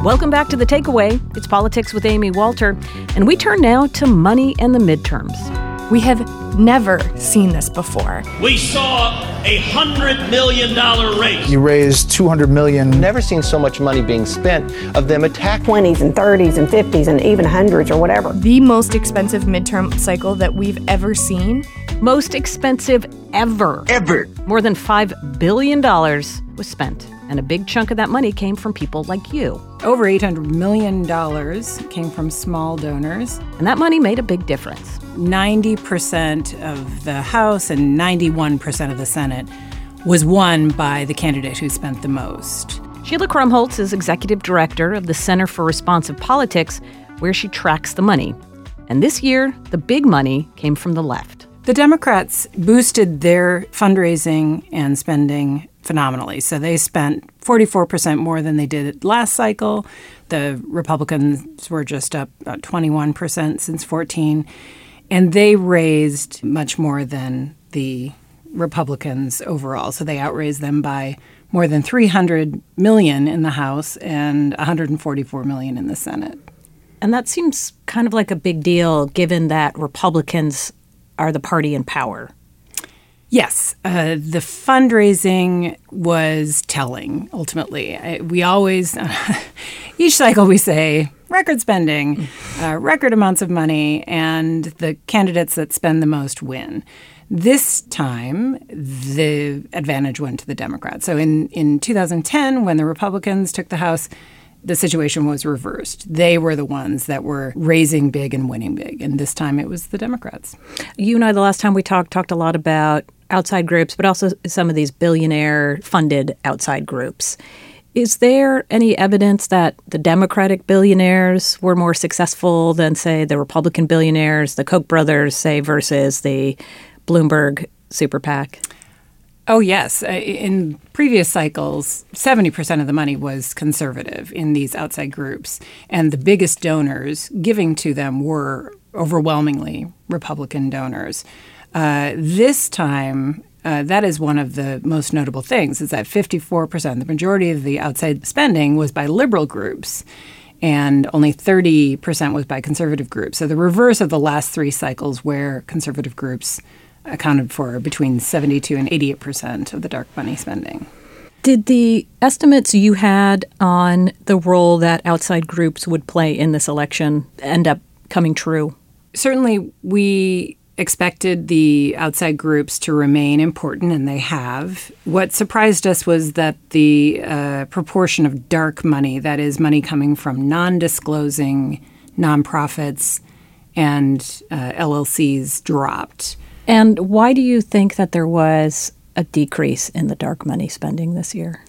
Welcome back to The Takeaway. It's Politics with Amy Walter, and we turn now to money and the midterms. We have never seen this before. We saw a $100 million race. You raised $200 million. Never seen so much money being spent of them attacking 20s and 30s and 50s and even hundreds or whatever. The most expensive midterm cycle that we've ever seen. Most expensive ever. Ever. More than $5 billion was spent, and a big chunk of that money came from people like you. Over $800 million came from small donors. And that money made a big difference. 90% of the House and 91% of the Senate was won by the candidate who spent the most. Sheila Krumholtz is executive director of the Center for Responsive Politics, where she tracks the money. And this year, the big money came from the left. The Democrats boosted their fundraising and spending phenomenally. So they spent 44% more than they did last cycle. The Republicans were just up about 21% since 14. And they raised much more than the Republicans overall. So they outraised them by more than $300 million in the House and $144 million in the Senate. And that seems kind of like a big deal, given that Republicans are the party in power. Yes, the fundraising was telling, ultimately. We always, each cycle we say, record spending, record amounts of money, and the candidates that spend the most win. This time, the advantage went to the Democrats. So in 2010, when the Republicans took the House, the situation was reversed. They were the ones that were raising big and winning big. And this time it was the Democrats. You and I, the last time we talked a lot about outside groups, but also some of these billionaire-funded outside groups. Is there any evidence that the Democratic billionaires were more successful than, say, the Republican billionaires, the Koch brothers, say, versus the Bloomberg super PAC? Oh, yes. In previous cycles, 70% of the money was conservative in these outside groups. And the biggest donors giving to them were overwhelmingly Republican donors. This time, that is one of the most notable things, is that 54%, the majority of the outside spending was by liberal groups, and only 30% was by conservative groups. So the reverse of the last three cycles where conservative groups accounted for between 72 and 88% of the dark money spending. Did the estimates you had on the role that outside groups would play in this election end up coming true? Certainly, we expected the outside groups to remain important, and they have. What surprised us was that the proportion of dark money, that is money coming from non-disclosing nonprofits and LLCs, dropped. And why do you think that there was a decrease in the dark money spending this year?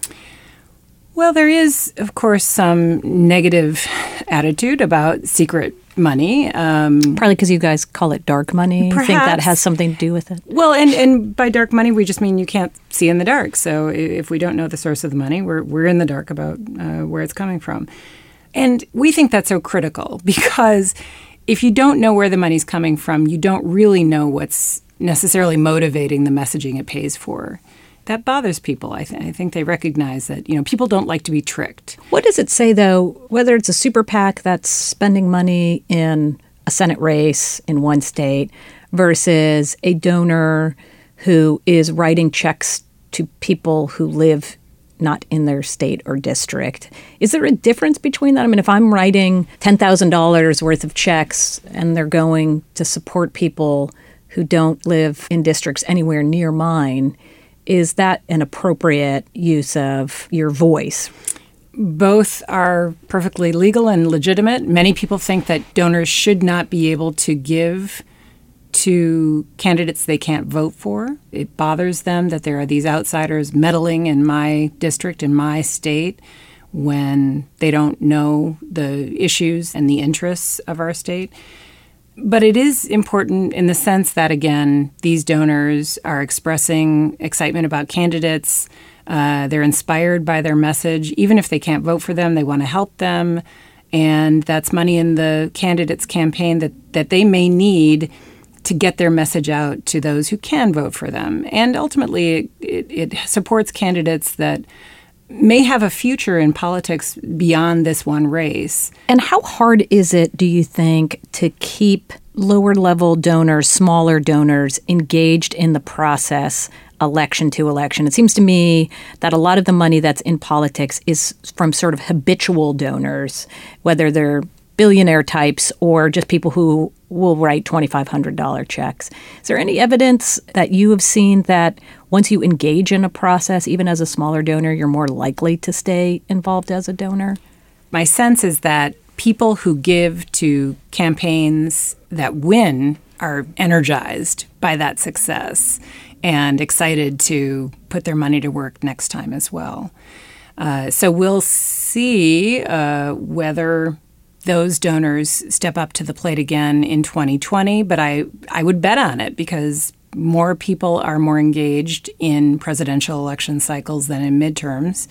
Well, there is, of course, some negative attitude about secret money. Probably because you guys call it dark money. Perhaps. You think that has something to do with it? Well, and by dark money, we just mean you can't see in the dark. So if we don't know the source of the money, we're in the dark about where it's coming from. And we think that's so critical because if you don't know where the money's coming from, you don't really know what's necessarily motivating the messaging it pays for. That bothers people. I think they recognize that, people don't like to be tricked. What does it say, though, whether it's a super PAC that's spending money in a Senate race in one state versus a donor who is writing checks to people who live not in their state or district? Is there a difference between that? I mean, if I'm writing $10,000 worth of checks and they're going to support people who don't live in districts anywhere near mine, is that an appropriate use of your voice? Both are perfectly legal and legitimate. Many people think that donors should not be able to give to candidates they can't vote for. It bothers them that there are these outsiders meddling in my district, in my state, when they don't know the issues and the interests of our state. But it is important in the sense that, again, these donors are expressing excitement about candidates. They're inspired by their message. Even if they can't vote for them, they want to help them. And that's money in the candidate's campaign that they may need to get their message out to those who can vote for them. And ultimately, it supports candidates that may have a future in politics beyond this one race. And how hard is it, do you think, to keep lower-level donors, smaller donors, engaged in the process election to election? It seems to me that a lot of the money that's in politics is from sort of habitual donors, whether they're billionaire types or just people who will write $2,500 checks. Is there any evidence that you have seen that once you engage in a process, even as a smaller donor, you're more likely to stay involved as a donor? My sense is that people who give to campaigns that win are energized by that success and excited to put their money to work next time as well. So we'll see whether those donors step up to the plate again in 2020, but I would bet on it because more people are more engaged in presidential election cycles than in midterms.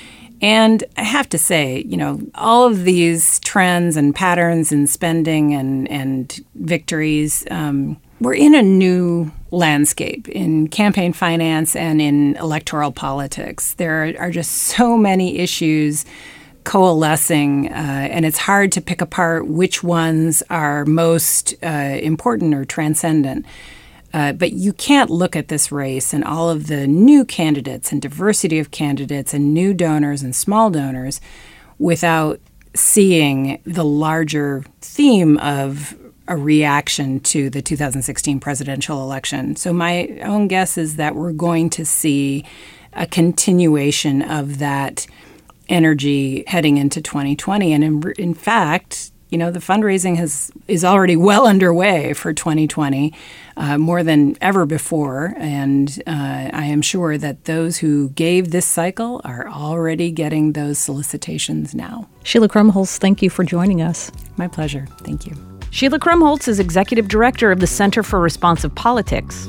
And I have to say, all of these trends and patterns in spending and victories, we're in a new landscape in campaign finance and in electoral politics. There are just so many issues coalescing, and it's hard to pick apart which ones are most important or transcendent. But you can't look at this race and all of the new candidates and diversity of candidates and new donors and small donors without seeing the larger theme of a reaction to the 2016 presidential election. So my own guess is that we're going to see a continuation of that energy heading into 2020. And in fact, the fundraising is already well underway for 2020, more than ever before. And I am sure that those who gave this cycle are already getting those solicitations now. Sheila Krumholz, thank you for joining us. My pleasure. Thank you. Sheila Krumholz is Executive Director of the Center for Responsive Politics.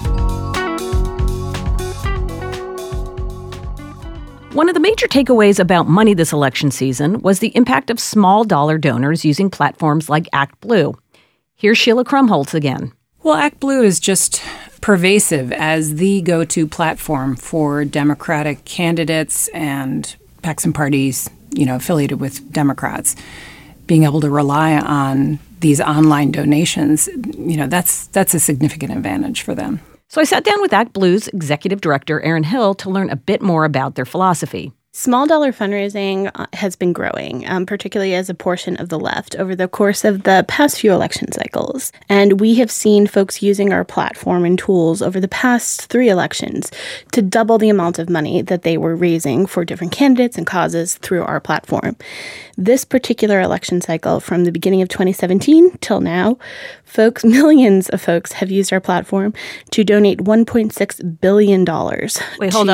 One of the major takeaways about money this election season was the impact of small dollar donors using platforms like ActBlue. Here's Sheila Krumholz again. Well, ActBlue is just pervasive as the go-to platform for Democratic candidates and PACs and parties, affiliated with Democrats. Being able to rely on these online donations, that's a significant advantage for them. So I sat down with ActBlue's Executive Director, Erin Hill, to learn a bit more about their philosophy. Small dollar fundraising has been growing, particularly as a portion of the left over the course of the past few election cycles. And we have seen folks using our platform and tools over the past 3 elections to double the amount of money that they were raising for different candidates and causes through our platform. This particular election cycle, from the beginning of 2017 till now, millions of folks have used our platform to donate $1.6 billion. Wait, hold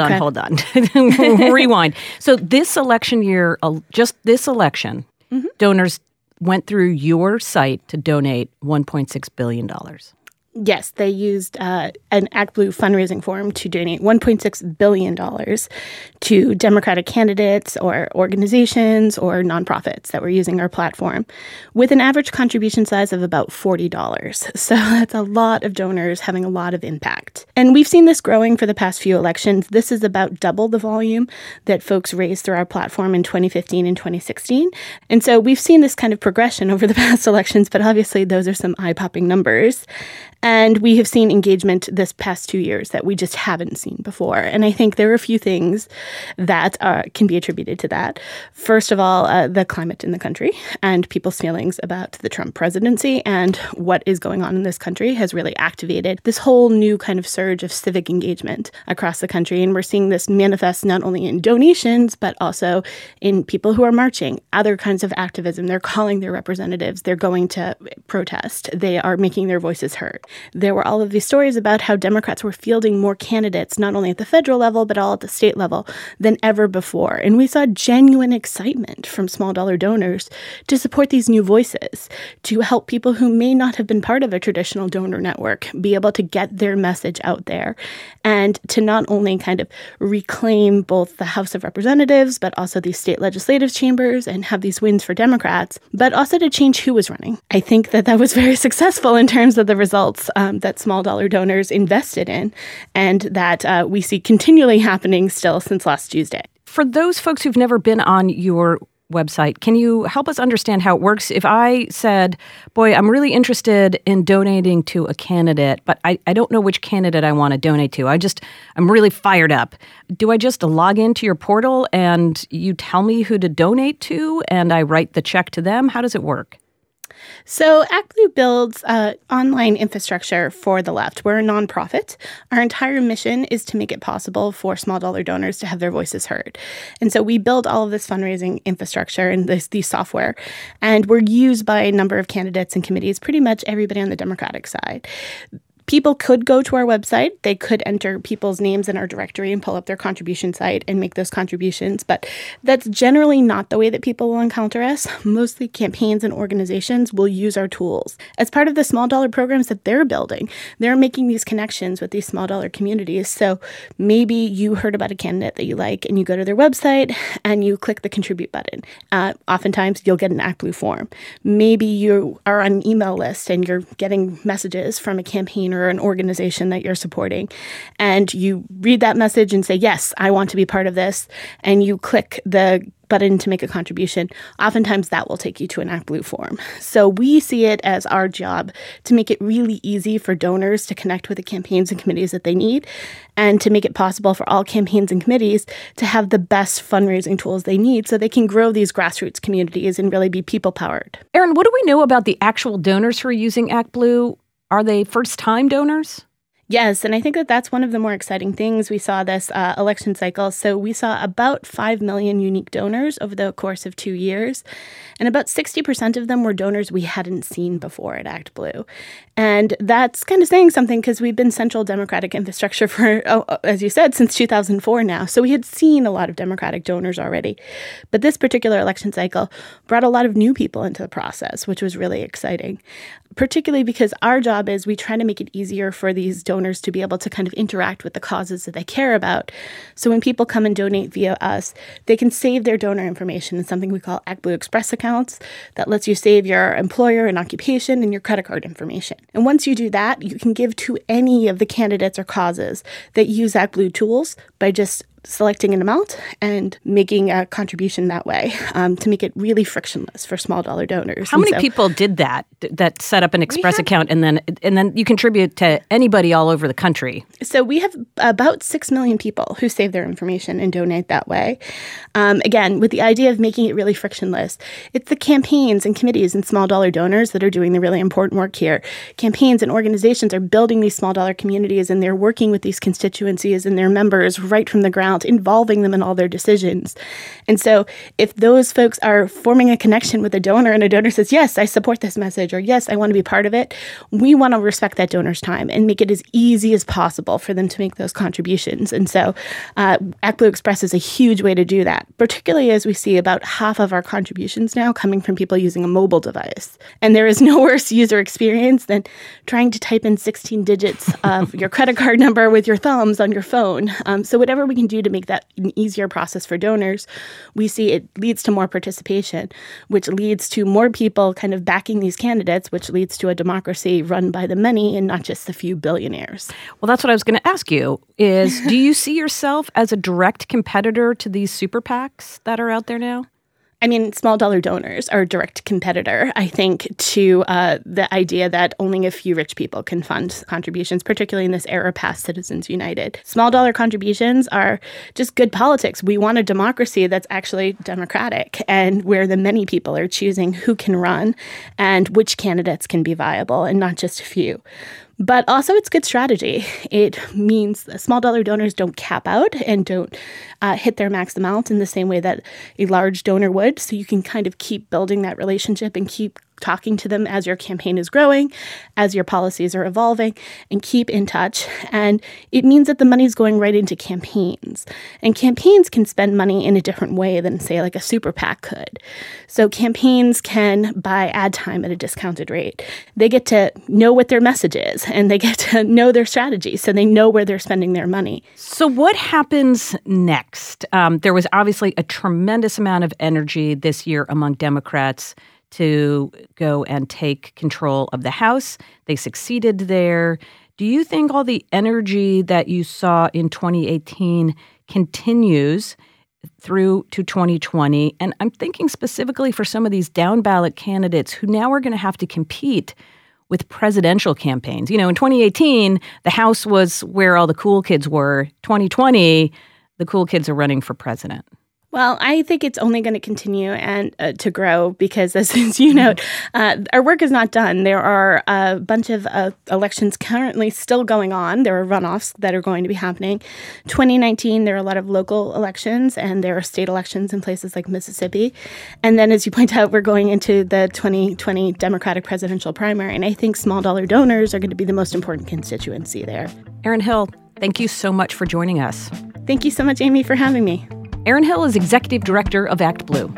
on. Rewind. So this election year, just this election, donors went through your site to donate $1.6 billion. Yes, they used an ActBlue fundraising form to donate $1.6 billion to Democratic candidates or organizations or nonprofits that were using our platform, with an average contribution size of about $40. So that's a lot of donors having a lot of impact. And we've seen this growing for the past few elections. This is about double the volume that folks raised through our platform in 2015 and 2016. And so we've seen this kind of progression over the past elections, but obviously those are some eye-popping numbers. And we have seen engagement this past 2 years that we just haven't seen before. And I think there are a few things that can be attributed to that. First of all, the climate in the country and people's feelings about the Trump presidency and what is going on in this country has really activated this whole new kind of surge of civic engagement across the country. And we're seeing this manifest not only in donations, but also in people who are marching, other kinds of activism. They're calling their representatives. They're going to protest. They are making their voices heard. There were all of these stories about how Democrats were fielding more candidates, not only at the federal level, but all at the state level than ever before. And we saw genuine excitement from small dollar donors to support these new voices, to help people who may not have been part of a traditional donor network be able to get their message out there, and to not only kind of reclaim both the House of Representatives, but also these state legislative chambers and have these wins for Democrats, but also to change who was running. I think that was very successful in terms of the results that small dollar donors invested in, and that we see continually happening still since last Tuesday. For those folks who've never been on your website, can you help us understand how it works? If I said, boy, I'm really interested in donating to a candidate, but I don't know which candidate I want to donate to. I'm really fired up. Do I just log into your portal and you tell me who to donate to and I write the check to them? How does it work? So ActBlue builds online infrastructure for the left. We're a nonprofit. Our entire mission is to make it possible for small dollar donors to have their voices heard. And so we build all of this fundraising infrastructure and these software, and we're used by a number of candidates and committees, pretty much everybody on the Democratic side. People could go to our website. They could enter people's names in our directory and pull up their contribution site and make those contributions. But that's generally not the way that people will encounter us. Mostly campaigns and organizations will use our tools. As part of the small dollar programs that they're building, they're making these connections with these small dollar communities. So maybe you heard about a candidate that you like and you go to their website and you click the contribute button. Oftentimes you'll get an ActBlue form. Maybe you are on an email list and you're getting messages from a campaign or an organization that you're supporting. And you read that message and say, yes, I want to be part of this. And you click the button to make a contribution. Oftentimes that will take you to an ActBlue form. So we see it as our job to make it really easy for donors to connect with the campaigns and committees that they need, and to make it possible for all campaigns and committees to have the best fundraising tools they need so they can grow these grassroots communities and really be people-powered. Erin, what do we know about the actual donors who are using ActBlue? Are they first-time donors? Yes, and I think that that's one of the more exciting things we saw this election cycle. So we saw about 5 million unique donors over the course of 2 years, and about 60% of them were donors we hadn't seen before at ActBlue. And that's kind of saying something because we've been central Democratic infrastructure for, as you said, since 2004 now. So we had seen a lot of Democratic donors already. But this particular election cycle brought a lot of new people into the process, which was really exciting, particularly because our job is we try to make it easier for these donors to be able to kind of interact with the causes that they care about. So when people come and donate via us, they can save their donor information in something we call ActBlue Express accounts that lets you save your employer and occupation and your credit card information. And once you do that, you can give to any of the candidates or causes that use ActBlue tools by just selecting an amount and making a contribution that way to make it really frictionless for small dollar donors. How many people did that set up an Express account and then you contribute to anybody all over the country? So we have about 6 million people who save their information and donate that way. Again, with the idea of making it really frictionless, it's the campaigns and committees and small dollar donors that are doing the really important work here. Campaigns and organizations are building these small dollar communities, and they're working with these constituencies and their members right from the ground, involving them in all their decisions. And so if those folks are forming a connection with a donor and a donor says, yes, I support this message, or yes, I want to be part of it, we want to respect that donor's time and make it as easy as possible for them to make those contributions. And so ActBlue Express is a huge way to do that, particularly as we see about half of our contributions now coming from people using a mobile device. And there is no worse user experience than trying to type in 16 digits of your credit card number with your thumbs on your phone. So whatever we can do to make that an easier process for donors, we see it leads to more participation, which leads to more people kind of backing these candidates, which leads to a democracy run by the many and not just the few billionaires. Well, that's what I was going to ask you is, do you see yourself as a direct competitor to these super PACs that are out there now? I mean, small dollar donors are a direct competitor, I think, to the idea that only a few rich people can fund contributions, particularly in this era past Citizens United. Small dollar contributions are just good politics. We want a democracy that's actually democratic and where the many people are choosing who can run and which candidates can be viable and not just a few. But also it's good strategy. It means that small dollar donors don't cap out and don't hit their max amount in the same way that a large donor would. So you can kind of keep building that relationship and keep talking to them as your campaign is growing, as your policies are evolving, and keep in touch. And it means that the money is going right into campaigns. And campaigns can spend money in a different way than, say, like a super PAC could. So campaigns can buy ad time at a discounted rate. They get to know what their message is, and they get to know their strategy, so they know where they're spending their money. So what happens next? There was obviously a tremendous amount of energy this year among Democrats to go and take control of the House. They succeeded there. Do you think all the energy that you saw in 2018 continues through to 2020. And I'm thinking specifically for some of these down ballot candidates who now are going to have to compete with presidential campaigns. In 2018, the House was where all the cool kids were. 2020, the cool kids are running for president. Well, I think it's only going to continue and to grow because, as you note, our work is not done. There are a bunch of elections currently still going on. There are runoffs that are going to be happening. 2019, there are a lot of local elections, and there are state elections in places like Mississippi. And then, as you point out, we're going into the 2020 Democratic presidential primary, and I think small dollar donors are going to be the most important constituency there. Erin Hill, thank you so much for joining us. Thank you so much, Amy, for having me. Erin Hill is executive director of Act Blue.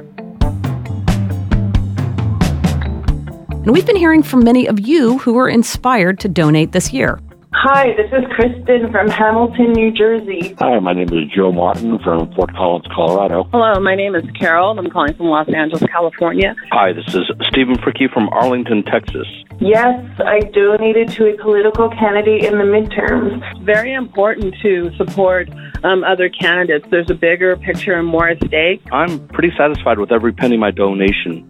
And we've been hearing from many of you who were inspired to donate this year. Hi, this is Kristen from Hamilton, New Jersey. Hi, my name is Joe Martin from Fort Collins, Colorado. Hello, my name is Carol. I'm calling from Los Angeles, California. Hi, this is Stephen Fricke from Arlington, Texas. Yes, I donated to a political candidate in the midterms. It's very important to support other candidates. There's a bigger picture and more at stake. I'm pretty satisfied with every penny of my donation.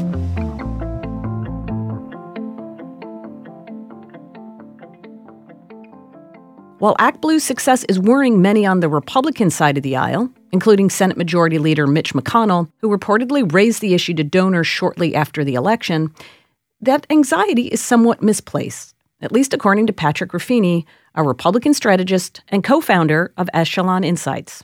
While Act Blue's success is worrying many on the Republican side of the aisle, including Senate Majority Leader Mitch McConnell, who reportedly raised the issue to donors shortly after the election, that anxiety is somewhat misplaced, at least according to Patrick Ruffini, a Republican strategist and co-founder of Echelon Insights.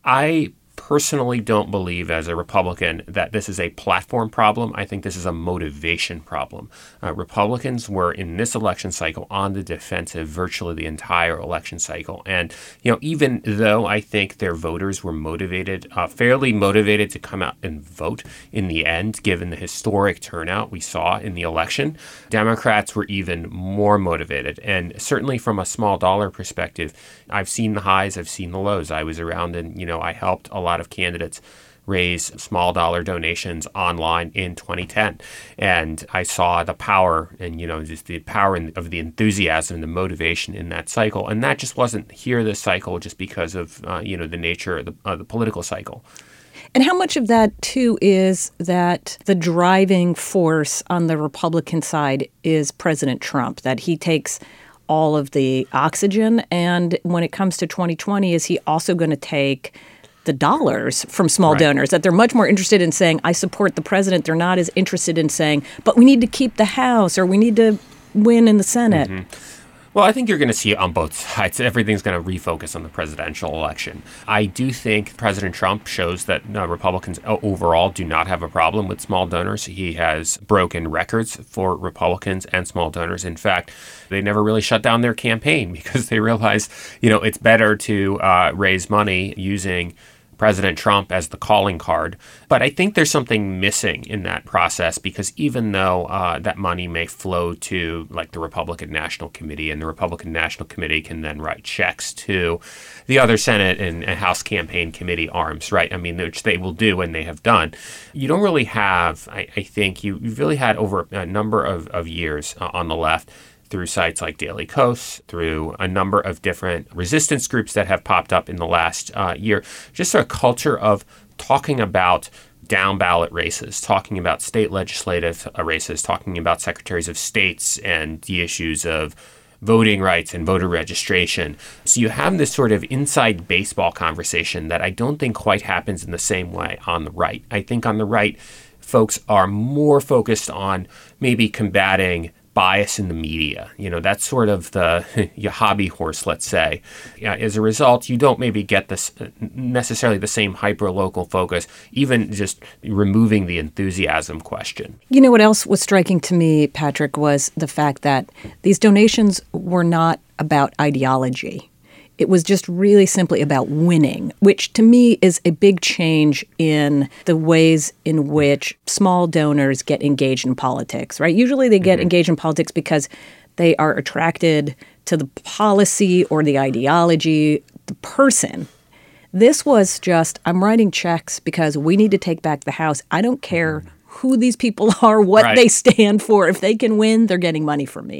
I personally don't believe, as a Republican, that this is a platform problem. I think this is a motivation problem. Republicans were, in this election cycle, on the defensive virtually the entire election cycle. And, even though I think their voters were motivated, fairly motivated to come out and vote in the end, given the historic turnout we saw in the election, Democrats were even more motivated. And certainly from a small dollar perspective, I've seen the highs, I've seen the lows. I was around and, I helped a lot of candidates raise small dollar donations online in 2010. And I saw the power and, just the power of the enthusiasm and the motivation in that cycle. And that just wasn't here this cycle just because of, the nature of the political cycle. And how much of that, too, is that the driving force on the Republican side is President Trump, that he takes all of the oxygen? And when it comes to 2020, is he also going to take the dollars from small donors, that they're much more interested in saying, I support the president. They're not as interested in saying, but we need to keep the House or we need to win in the Senate. Mm-hmm. Well, I think you're going to see it on both sides. Everything's going to refocus on the presidential election. I do think President Trump shows that Republicans overall do not have a problem with small donors. He has broken records for Republicans and small donors. In fact, they never really shut down their campaign because they realized, it's better to raise money using President Trump as the calling card. But I think there's something missing in that process because even though that money may flow to like the Republican National Committee, and the Republican National Committee can then write checks to the other Senate and House campaign committee arms, right? I mean, which they will do and they have done. You don't really have, I think you've really had over a number of years on the left, through sites like Daily Kos, through a number of different resistance groups that have popped up in the last year, just a culture of talking about down ballot races, talking about state legislative races, talking about secretaries of states and the issues of voting rights and voter registration. So you have this sort of inside baseball conversation that I don't think quite happens in the same way on the right. I think on the right, folks are more focused on maybe combating bias in the media. That's sort of your hobby horse, let's say. As a result, you don't maybe get this necessarily the same hyper-local focus, even just removing the enthusiasm question. What else was striking to me, Patrick, was the fact that these donations were not about ideology. It was just really simply about winning, which to me is a big change in the ways in which small donors get engaged in politics, right? Usually they get engaged in politics because they are attracted to the policy or the ideology, the person. This was just, I'm writing checks because we need to take back the House. I don't care who these people are, what they stand for. If they can win, they're getting money from me.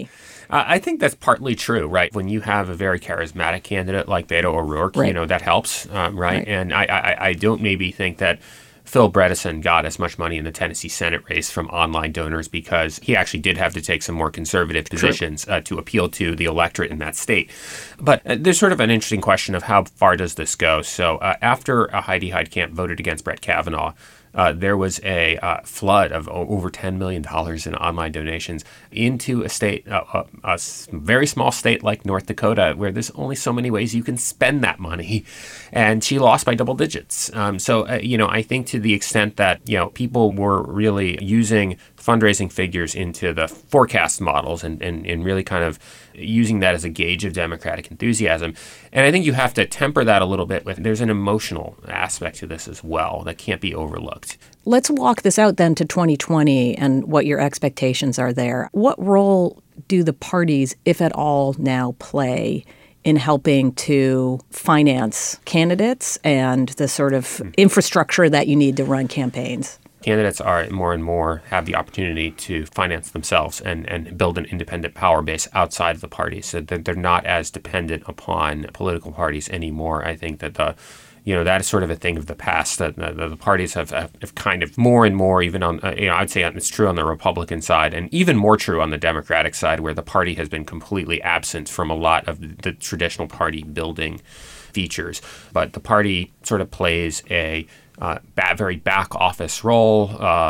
I think that's partly true, right? When you have a very charismatic candidate like Beto O'Rourke, right. That helps, right? And I don't maybe think that Phil Bredesen got as much money in the Tennessee Senate race from online donors because he actually did have to take some more conservative positions to appeal to the electorate in that state. But there's sort of an interesting question of how far does this go? So after Heidi Heitkamp voted against Brett Kavanaugh, there was a flood of over $10 million in online donations into a state, a very small state like North Dakota, where there's only so many ways you can spend that money. And she lost by double digits. I think to the extent that, people were really using fundraising figures into the forecast models and really kind of using that as a gauge of Democratic enthusiasm. And I think you have to temper that a little bit with there's an emotional aspect to this as well that can't be overlooked. Let's walk this out then to 2020 and what your expectations are there. What role do the parties, if at all, now play in helping to finance candidates and the sort of infrastructure that you need to run campaigns? Candidates are more and more have the opportunity to finance themselves and build an independent power base outside of the parties, so that they're not as dependent upon political parties anymore. I think that that is sort of a thing of the past, that the parties have kind of more and more, even on, I'd say it's true on the Republican side and even more true on the Democratic side, where the party has been completely absent from a lot of the traditional party building features. But the party sort of plays a very back office role,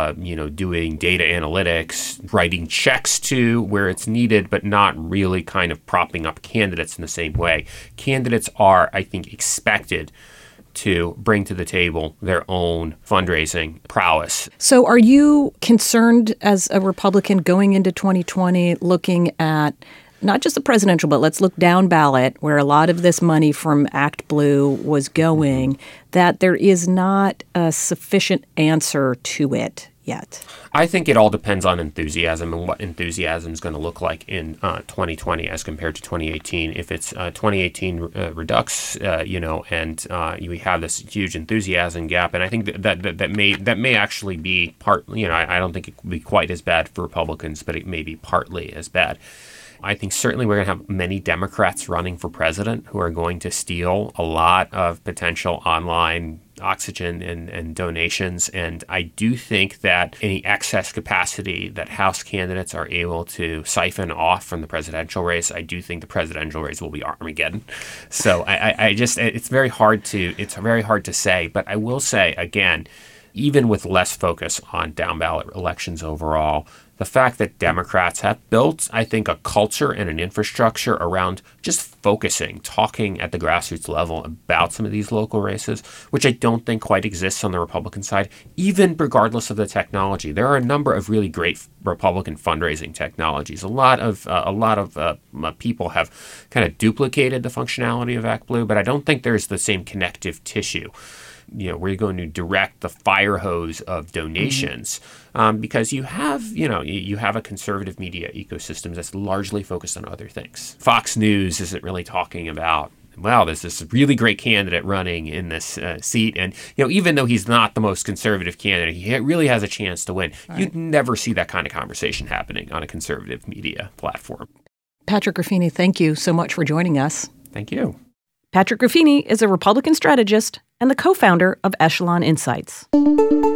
doing data analytics, writing checks to where it's needed, but not really kind of propping up candidates in the same way. Candidates are, I think, expected to bring to the table their own fundraising prowess. So are you concerned as a Republican going into 2020 looking at not just the presidential, but let's look down ballot where a lot of this money from Act Blue was going, that there is not a sufficient answer to it yet? I think it all depends on enthusiasm and what enthusiasm is going to look like in 2020 as compared to 2018. If it's 2018 redux, and we have this huge enthusiasm gap, and I think that may actually be partly, I don't think it will be quite as bad for Republicans, but it may be partly as bad. I think certainly we're going to have many Democrats running for president who are going to steal a lot of potential online oxygen and donations. And I do think that any excess capacity that House candidates are able to siphon off from the presidential race, I do think the presidential race will be Armageddon. So it's very hard to say. But I will say, again, even with less focus on down ballot elections overall, the fact that Democrats have built, I think, a culture and an infrastructure around just focusing, talking at the grassroots level about some of these local races, which I don't think quite exists on the Republican side, even regardless of the technology. There are a number of really great Republican fundraising technologies. A lot of people have kind of duplicated the functionality of Act Blue, but I don't think there's the same connective tissue, where you're going to direct the fire hose of donations, because you have a conservative media ecosystem that's largely focused on other things. Fox News isn't really talking about, well, there's this really great candidate running in this seat, and even though he's not the most conservative candidate, he really has a chance to win. Right. You'd never see that kind of conversation happening on a conservative media platform. Patrick Ruffini, thank you so much for joining us. Thank you. Patrick Ruffini is a Republican strategist and the co-founder of Echelon Insights.